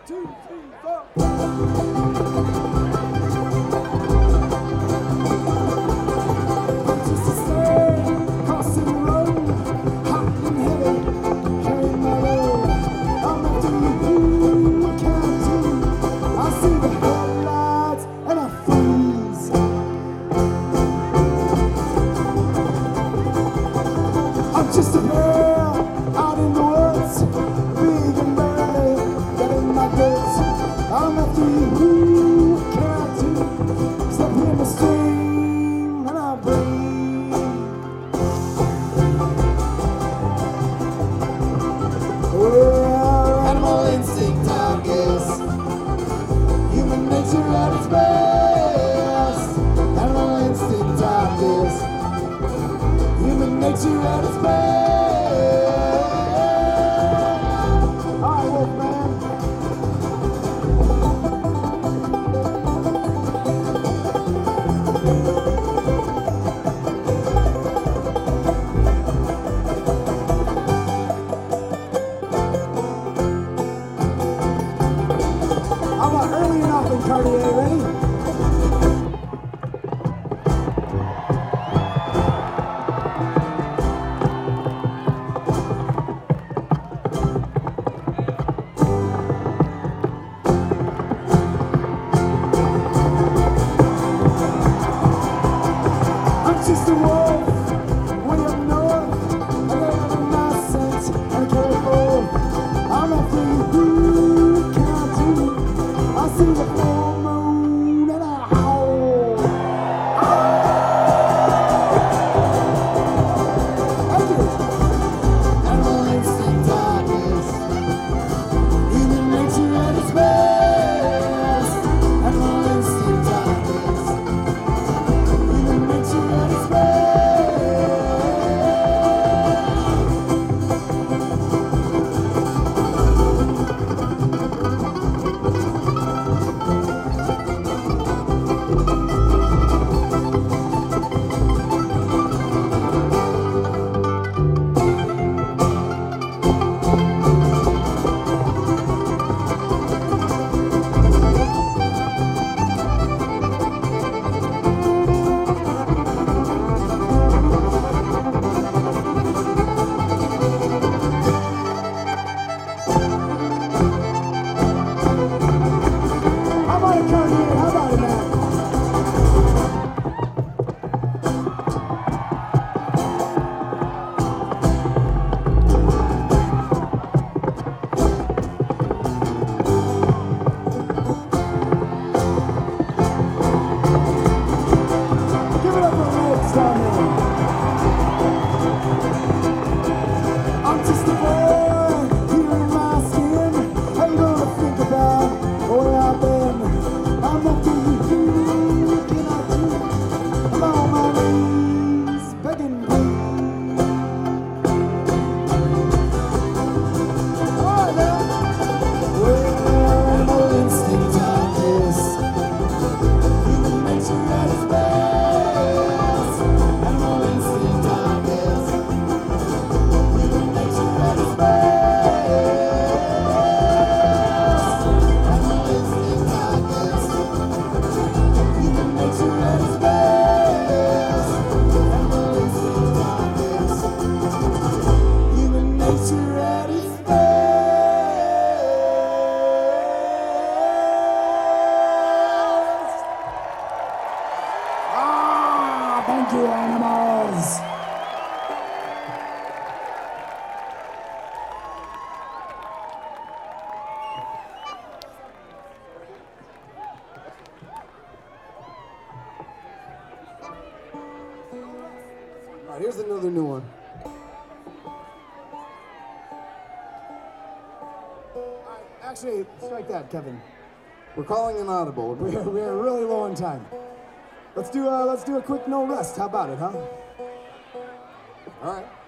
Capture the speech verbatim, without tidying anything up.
two, three, four. Just a slave crossing the road, hot and heavy, carrying my load. I'm after you, I can't do. I see the headlights and I freeze. I'm just a man out in the woods, big and burly, getting my goods. I'm after you, I can't do. Step in the stream and I breathe. Well, animal instinct, I guess. Human nature at its best. Animal instinct, I guess. Human nature at its best. All right, Wolfman. How about early enough in Cartier, ready? I'm just a wolf, way up north. I got a nice sense and I carry both. I'm after you, can't do. I see the full moon and I howl. Thank you. Animal instinct, I guess. Human nature at its best. Animal instinct, I guess. Human nature at its best. How about it, Cartier? How about it, man? Give it up for Legs down there. I'm just a boy here in my skin. How you gonna think about where I've been? I'm up to you, can I do? I'm on my knees, begging please. All right, now. Well, animal instinct, I guess. Human nature at its best. Animal instinct, I guess. Human nature at its best. Animal instinct, I guess. Human nature at its best. Animal instinct, I guess. Human nature at its best. Ah, thank you, animals. All right, here's another new one. All right, actually, strike that, Kevin. We're calling an audible. We're, we're really low on time. Let's do a, let's do a quick no rest. How about it, huh? All right.